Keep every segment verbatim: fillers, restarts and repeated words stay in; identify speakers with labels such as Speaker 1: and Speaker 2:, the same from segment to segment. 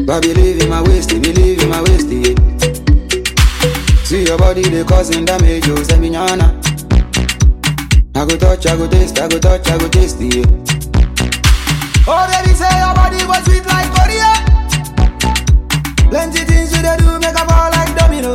Speaker 1: But believe in my waist, believe in my waist, yeah. See your body, they causing damage, you say me nyana. I go touch, I go taste, I go touch, I go taste, yeah. Oh, baby, say your body was sweet like Korea. Plenty things you they do, make a fall like domino.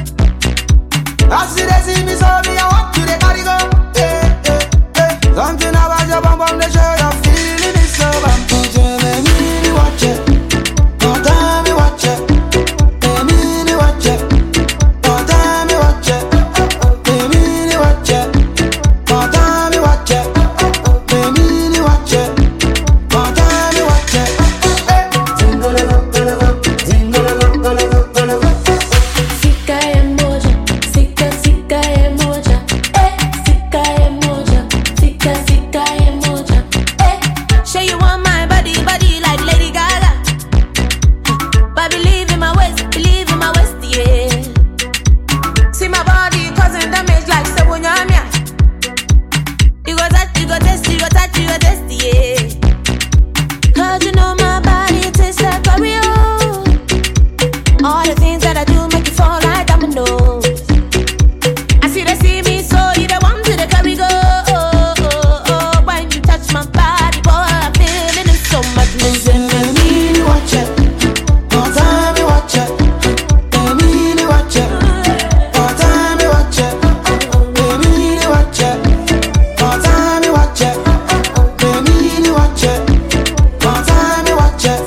Speaker 1: I see they see me, so me, I want to, they carry go. Eh, eh, eh. Something about your bum bum, they show your feeling is so bad. Don't you let me watch it. Don't tell me watch it. Let me watch it. Don't tell me watch it. Let me watch it. Don't tell me watch it. Let me watch it. Don't tell me watch it. Jingle it up, jingle it up, jingle it up, jingle it up, jingle it up.
Speaker 2: Sika emoja, sika sika emoja, eh. Sika emoja, sika sika emoja, eh. Show you want my body, body like Lady Gaga. But believe in my waist, believe in my waist, yeah. See my body causing damage like Sebunyamia. You go touch, you go test, you go touch, you go test, yeah. Cause you know my body tastes like Oreo. All the things that I do make you fall like dominoes. I see they see me, so you don't want to the carry go. Oh, oh, oh. When you touch my body, boy, I'm feeling it so much. Listen to
Speaker 1: Let
Speaker 2: me.
Speaker 1: me watch it. Don't tell me watch it. Let me watch it. Don't tell me watch it. Let me watch it. Don't tell me watch it. Let me watch it. Don't tell me watch it.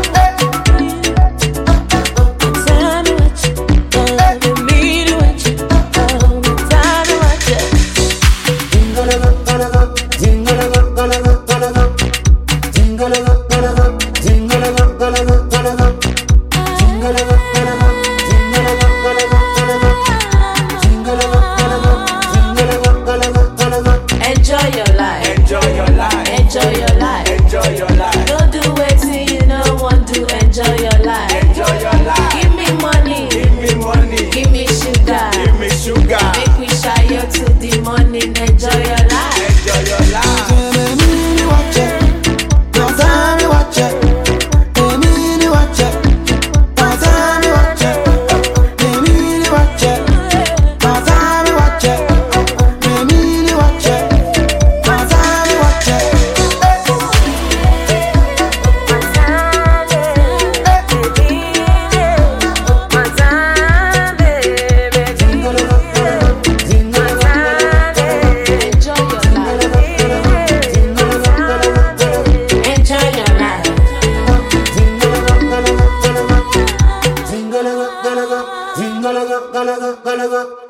Speaker 2: Tell me what you want me to watch it. Oh, tell me what you.
Speaker 1: Jingle it up, jingle it up, jingle it up, jingle it up, jingle it up. Jingle it up, jingle it up, jingle it up, jingle it up, jingle it up. Jingle it up, jingle it up, jingle it up, jingle it up, jingle it up. Jingle it up, jingle it up, jingle it up, jingle it up, jingle it up.
Speaker 2: Enjoy your life.
Speaker 3: Enjoy your life.
Speaker 2: Enjoy your life.
Speaker 3: Enjoy your life.
Speaker 2: Don't do it till you know want to enjoy your life.
Speaker 3: Enjoy your life.
Speaker 2: Give me money.
Speaker 3: Give me money.
Speaker 2: Give me sugar.
Speaker 3: Give me sugar.
Speaker 2: Make we shy you to the morning. Enjoy your life.
Speaker 3: Enjoy your life.
Speaker 1: Let me watch it. Don't tell me watch it. Let me watch it. Don't tell me watch it. Let me watch it. Don't tell me watch it. Let me watch it. Don't tell me watch it. Jingle it up, jingle it up, jingle it up.
Speaker 2: Enjoy your life.
Speaker 1: Jingle it up, jingle it up, jingle it up. Jingle it up, jingle it up, jingle it up, jingle it up.